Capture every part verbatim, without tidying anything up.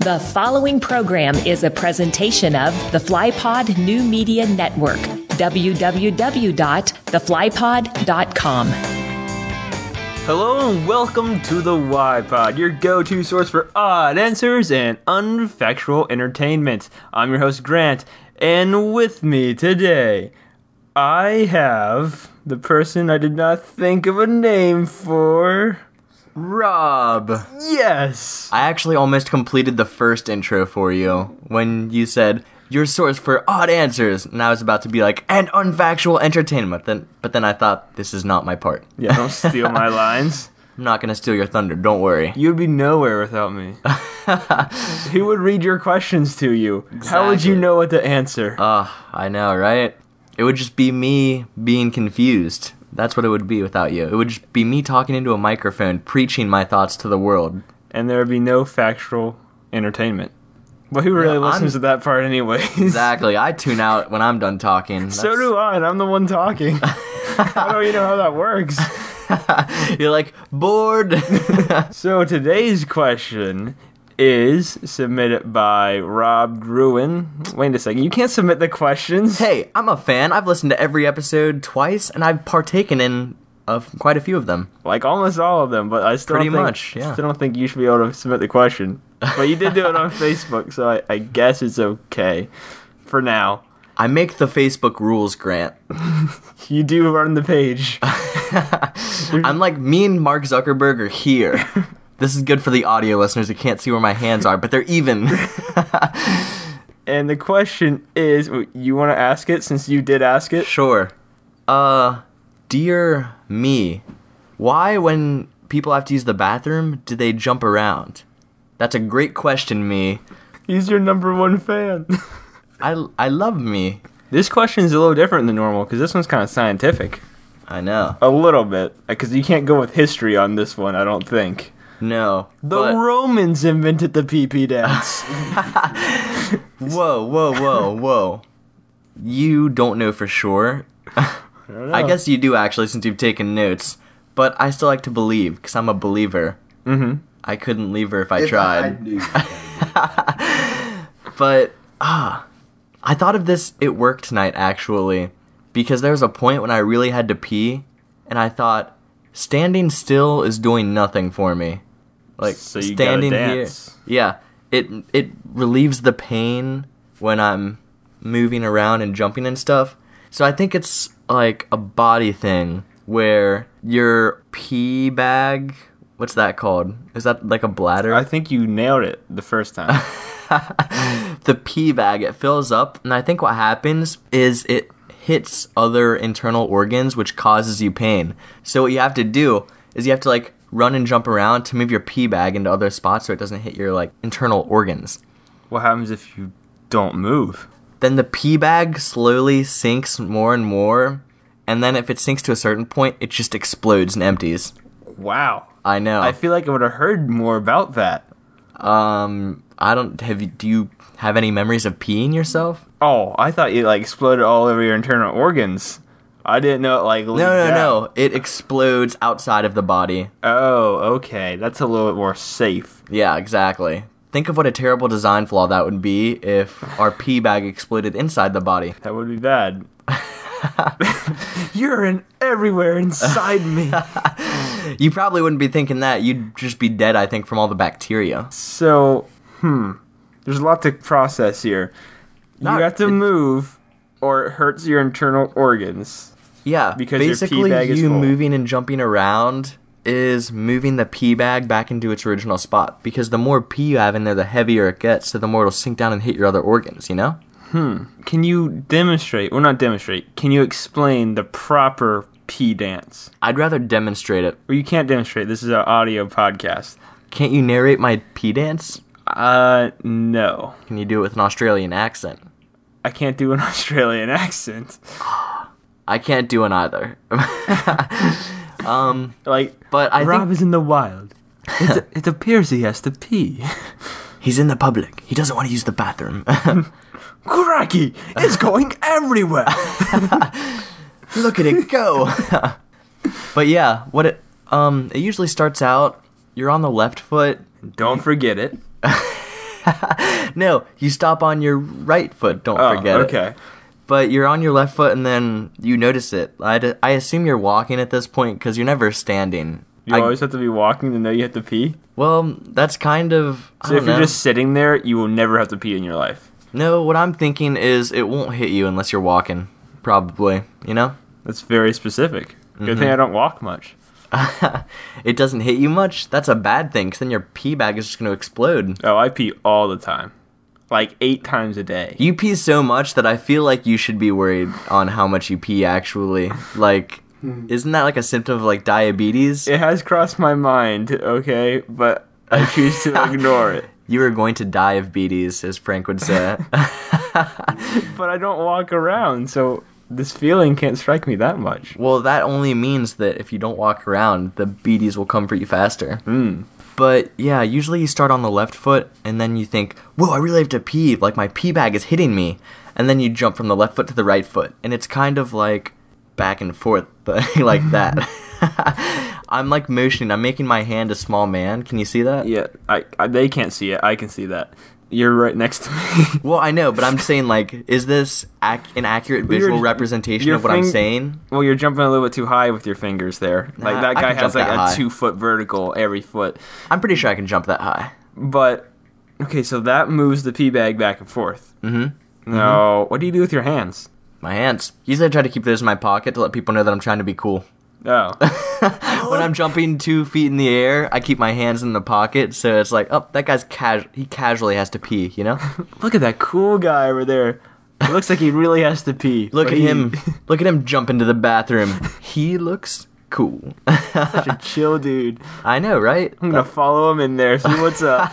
The following program is a presentation of the FlyPod New Media Network, w w w dot the fly pod dot com. Hello and welcome to the Y-Pod, your go-to source for odd answers and unfactual entertainment. I'm your host, Grant, and with me today, I have the person I did not think of a name for... Rob. Yes! I actually almost completed the first intro for you when you said, your source for odd answers, and I was about to be like, and unfactual entertainment, then, but then I thought, this is not my part. Yeah, don't steal my lines. I'm not going to steal your thunder, don't worry. You'd be nowhere without me. Who would read your questions to you? Exactly. How would you know what to answer? Ugh, I know, right? It would just be me being confused. That's what it would be without you. It would just be me talking into a microphone, preaching my thoughts to the world. And there would be no factual entertainment. But who really No, listens I'm- to that part anyways? Exactly. I tune out when I'm done talking. So That's- do I, and I'm the one talking. How do you know how that works? You're like, bored. So today's question is submitted by Rob Gruen. Wait a second, you can't submit the questions. Hey, I'm a fan. I've listened to every episode twice, and I've partaken in of quite a few of them. Like almost all of them, but I still Pretty don't think, much, yeah. still don't think you should be able to submit the question. But you did do it on Facebook, so I, I guess it's okay for now. I make the Facebook rules, Grant. You do run the page. I'm like, me and Mark Zuckerberg are here. This is good for the audio listeners who can't see where my hands are, but they're even. And the question is, you want to ask it since you did ask it? Sure. Uh, dear me, why when people have to use the bathroom, do they jump around? That's a great question, me. He's your number one fan. I, I love me. This question is a little different than normal because this one's kind of scientific. I know. A little bit. Because you can't go with history on this one, I don't think. No. The but- Romans invented the pee-pee dance. Whoa, whoa, whoa, whoa. You don't know for sure. I, don't know. I guess you do, actually, since you've taken notes. But I still like to believe, because I'm a believer. Mm-hmm. I couldn't leave her if I If tried. I knew. But, ah, I thought of this at work tonight, actually. Because there was a point when I really had to pee, and I thought, standing still is doing nothing for me. Like, So you standing gotta here. dance. Yeah, it it relieves the pain when I'm moving around and jumping and stuff. So I think it's like a body thing where your pee bag, what's that called? Is that like a bladder? I think you nailed it the first time. The pee bag, it fills up, and I think what happens is it hits other internal organs, which causes you pain. So what you have to do is you have to like run and jump around to move your pee bag into other spots so it doesn't hit your like internal organs. What happens if you don't move? Then the pee bag slowly sinks more and more, and then if it sinks to a certain point, it just explodes and empties. Wow. I know. I feel like I would have heard more about that. um, I don't have. You, do you have any memories of peeing yourself? Oh, I thought you like exploded all over your internal organs. I didn't know it like No, leaked no, out. no. It explodes outside of the body. Oh, okay. That's a little bit more safe. Yeah, exactly. Think of what a terrible design flaw that would be if our pee bag exploded inside the body. That would be bad. Urine everywhere inside me. You probably wouldn't be thinking that. You'd just be dead, I think, from all the bacteria. So, hmm. There's a lot to process here. Not- you have to it- move, or it hurts your internal organs. Yeah, Because your pee basically bag is you full. moving and jumping around is moving the pee bag back into its original spot. Because the more pee you have in there, the heavier it gets, so the more it'll sink down and hit your other organs, you know? Can you demonstrate, well not demonstrate, can you explain the proper pee dance? I'd rather demonstrate it. Well, you can't demonstrate. This is an audio podcast. Can't you narrate my pee dance? Uh, no. Can you do it with an Australian accent? I can't do an Australian accent. I can't do one either. um, Like, but I Rob think is in the wild. It's, it appears he has to pee. he's in the public. He doesn't want to use the bathroom. Cracky! It's going everywhere! Look at it go. But yeah, what it um it usually starts out, you're on the left foot. Don't forget it. No, you stop on your right foot. Don't Oh, forget it. okay. But you're on your left foot, and then you notice it. I, d- I assume you're walking at this point because you're never standing. You I- always have to be walking to know you have to pee? Well, that's kind of. I So don't if you're know. just sitting there, you will never have to pee in your life. No, what I'm thinking is it won't hit you unless you're walking. Probably, you know? That's very specific. Good Mm-hmm. thing I don't walk much. It doesn't hit you much? That's a bad thing, because then your pee bag is just going to explode. Oh, I pee all the time. Like eight times a day. You pee so much that I feel like you should be worried on how much you pee, actually. Like, isn't that like a symptom of, like, diabetes? It has crossed my mind, okay? But I choose to ignore it. You are going to die of beaties, as Frank would say. But I don't walk around, so this feeling can't strike me that much. Well, that only means that if you don't walk around, the beaties will come for you faster. Mm. But yeah, usually you start on the left foot, and then you think, whoa, I really have to pee, like my pee bag is hitting me. And then you jump from the left foot to the right foot, and it's kind of like back and forth, but like that. I'm like motioning, I'm making my hand a small man. Can you see that? Yeah, I, I they can't see it. I can see that. You're right next to me. Well, I know, but I'm saying, like, is this ac- an accurate visual Your- representation your of what I'm fing- saying? Well, you're jumping a little bit too high with your fingers there. Like Nah, that I guy can has jump like that a high. two foot vertical every foot. I'm pretty sure I can jump that high. But okay, so that moves the pee bag back and forth. Mm-hmm. No, what do you do with your hands? My hands. Usually I try to keep those in my pocket to let people know that I'm trying to be cool. Oh, When I'm jumping two feet in the air, I keep my hands in the pocket, so it's like, oh, that guy's casual. He casually has to pee, you know? look at that cool guy over there. It looks like he really has to pee. Look but at he- him. Look at him jump into the bathroom. He looks cool. Such a chill dude. I know, right? I'm gonna follow him in there, see what's up.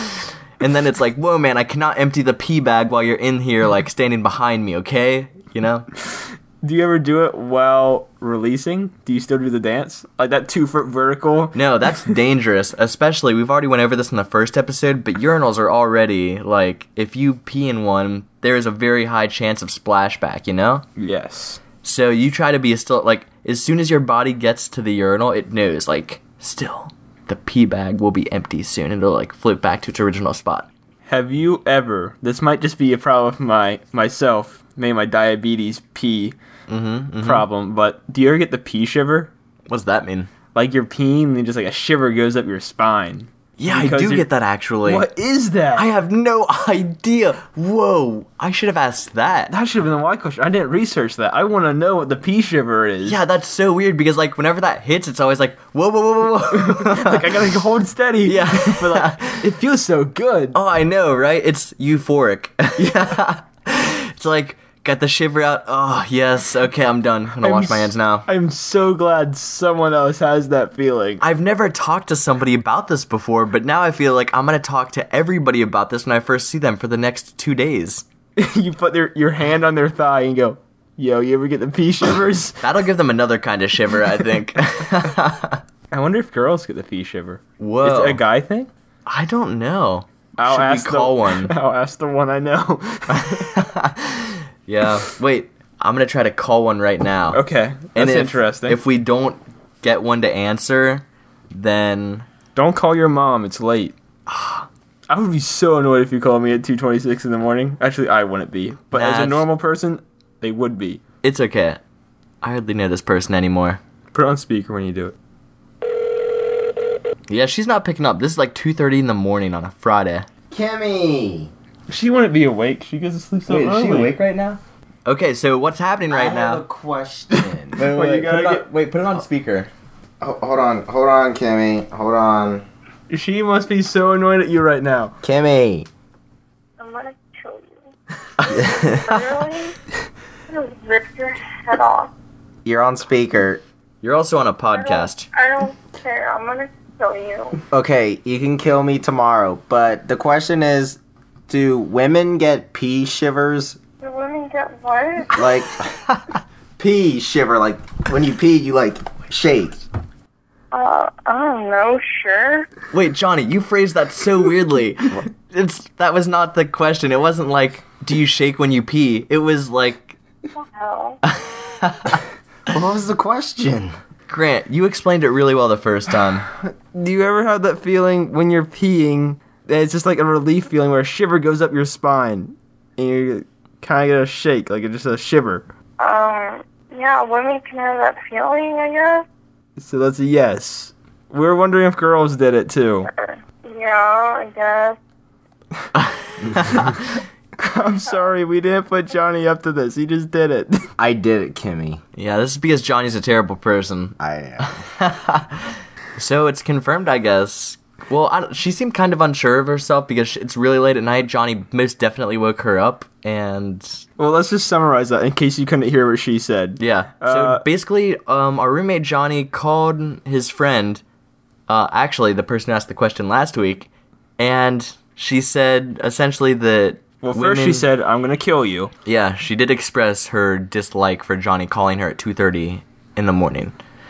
And then it's like, whoa, man, I cannot empty the pee bag while you're in here, like, standing behind me, okay? You know? Do you ever do it while releasing? Do you still do the dance? Like that two foot vertical? No, that's dangerous. Especially, we've already went over this in the first episode, but urinals are already, like, if you pee in one, there is a very high chance of splashback, you know? Yes. So you try to be still, like, as soon as your body gets to the urinal, it knows, like, still, the pee bag will be empty soon, and it'll, like, float back to its original spot. Have you ever, this might just be a problem with my, myself, maybe my diabetes pee Mm-hmm, mm-hmm. problem, but do you ever get the pee shiver? What's that mean? Like you're peeing and then just like a shiver goes up your spine. Yeah, Because I do you're- get that, actually. What is that? I have no idea. Whoa, I should have asked that. that should have been the why question. I didn't research that. I want to know what the pee shiver is. Yeah, that's so weird, because, like, whenever that hits, it's always like, whoa, whoa, whoa, whoa, whoa. Like I gotta hold steady. Yeah. But like, it feels so good. Oh, I know, right? It's euphoric. Yeah. It's like, got the shiver out. Oh, yes. Okay, I'm done. I'm gonna I'm wash my s- hands now. I'm so glad someone else has that feeling. I've never talked to somebody about this before, but now I feel like I'm gonna talk to everybody about this when I first see them for the next two days. You put their your hand on their thigh and go, yo, you ever get the pee shivers? That'll give them another kind of shiver, I think. I wonder if girls get the pee shiver. Whoa. Is it a guy thing? I don't know. I'll Should we ask call the, one? I'll ask the one I know. Yeah. Wait, I'm gonna try to call one right now. Okay, that's And if, interesting. If we don't get one to answer, then Don't call your mom. It's late. I would be so annoyed if you called me at two twenty-six in the morning. Actually, I wouldn't be. But as a That's- normal person, they would be. it's okay. I hardly know this person anymore. Put it on speaker when you do it. Yeah, she's not picking up. This is like two thirty in the morning on a Friday. Kimmy! She wouldn't be awake. She goes to sleep so Wait, is early. she awake right now? Okay, so what's happening right I now? have a question. Wait, Well, you gotta put it on, get- wait, put it on speaker. Ho- hold on, hold on, Kimmy. Hold on. She must be so annoyed at you right now. Kimmy! I'm gonna kill you. Literally, I'm gonna rip your head off. You're on speaker. You're also on a podcast. I don't care. I'm gonna kill you. Okay, you can kill me tomorrow, but the question is, do women get pee shivers? Do women get what? Like, pee shiver, like, when you pee, you, like, shake. Uh, I don't know. Sure. Wait, Johnny, you phrased that so weirdly. It's that was not the question. It wasn't like, do you shake when you pee? It was like, Hell. What was the question? Grant, you explained it really well the first time. Do you ever have that feeling when you're peeing it's just like a relief feeling where a shiver goes up your spine, and you kind of get a shake, like just a shiver. Um, yeah, women can have that feeling, I guess. So that's a yes. We're wondering if girls did it too. Yeah, I guess. I'm sorry, we didn't put Johnny up to this. He just did it. I did it, Kimmy. Yeah, this is because Johnny's a terrible person. I am. So it's confirmed, I guess. Well, I don't, she seemed kind of unsure of herself because it's really late at night. Johnny most definitely woke her up, and Well, let's just summarize that in case you couldn't hear what she said. yeah. So Uh, basically, um, our roommate Johnny called his friend, uh, actually the person who asked the question last week, and she said essentially that. Well, first she women- said, I'm going to kill you. Yeah, she did express her dislike for Johnny calling her at two thirty in the morning.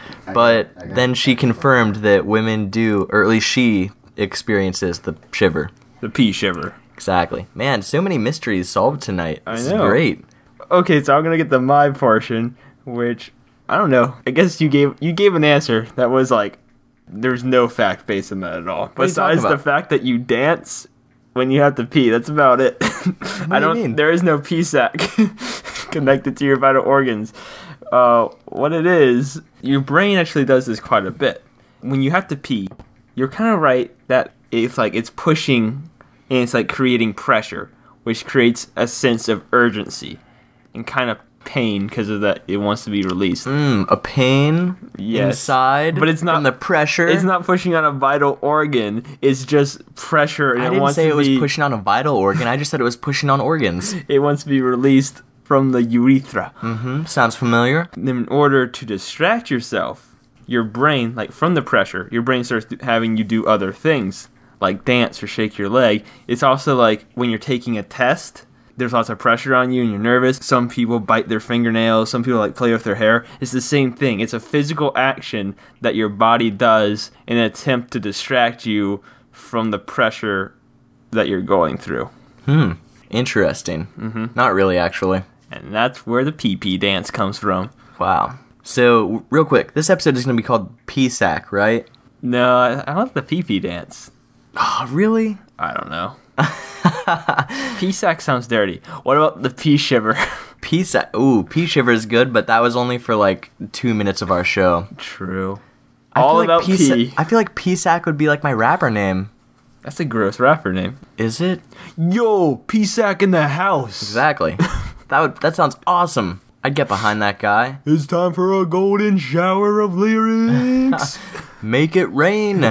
But I got then she confirmed that women do, or at least she experiences the shiver. The pea shiver. Exactly. Man, so many mysteries solved tonight. I This is know. great. Okay, so I'm going to get the my portion, which, I don't know. I guess you gave you gave an answer that was like, there's no fact base in that at all. What are you Besides talking the about? fact that you dance when you have to pee. That's about it. do I you don't. mean? There is no pee sac connected to your vital organs. Uh, what it is, your brain actually does this quite a bit. When you have to pee, you're kind of right that it's like it's pushing and it's like creating pressure, which creates a sense of urgency and kind of pain because of that it wants to be released. Mm, a pain Yes. inside, But it's not- from the pressure. It's not pushing on a vital organ. It's just pressure, and I it didn't wants say to it was be. pushing on a vital organ. I just said it was pushing on organs. It wants to be released from the urethra. Hmm, sounds familiar. In order to distract yourself, your brain, like from the pressure, your brain starts having you do other things, like dance or shake your leg. It's also like when you're taking a test, there's lots of pressure on you and you're nervous. Some people bite their fingernails, some people like play with their hair. It's the same thing. It's a physical action that your body does in an attempt to distract you from the pressure that you're going through. Hmm. Interesting. Mm-hmm. Not really, actually. And that's where the pee-pee dance comes from. Wow. So, w- real quick, this episode is going to be called P-Sack, right? No, I, I like the pee-pee dance. Oh, really? I don't know. P-sack sounds dirty. What about the pea shiver? P-Sack. Ooh, P-Shiver is good, but that was only for like two minutes of our show. True. I All feel about like P-Sa- pee. I feel like P-Sack would be like my rapper name. That's a gross rapper name. Is it? Yo, P-sack in the house. Exactly. that would that sounds awesome. I'd get behind that guy. It's time for a golden shower of lyrics. Make it rain.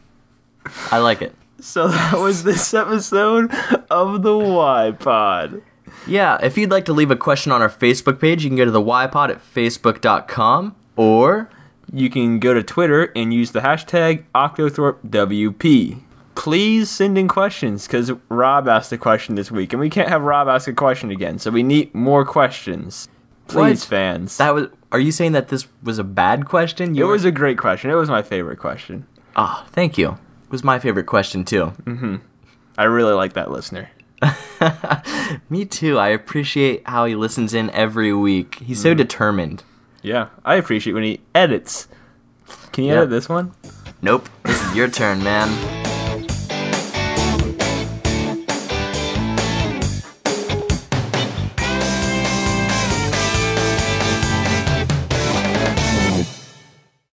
I like it. So that was this episode of the Y Pod. Yeah, if you'd like to leave a question on our Facebook page, you can go to the Y Pod at facebook dot com, or You can go to Twitter and use the hashtag OctothorpeWP. Please send in questions, because Rob asked a question this week, and we can't have Rob ask a question again, so we need more questions. Please, What? fans. that was. Are you saying that this was a bad question? It You were- was a great question. It was my favorite question. Ah, thank you. It was my favorite question too. I really like that listener. Me too. I appreciate how he listens in every week. He's so determined. Yeah, I appreciate when he edits. Can you Yeah. edit this one? Nope. This is your turn, man.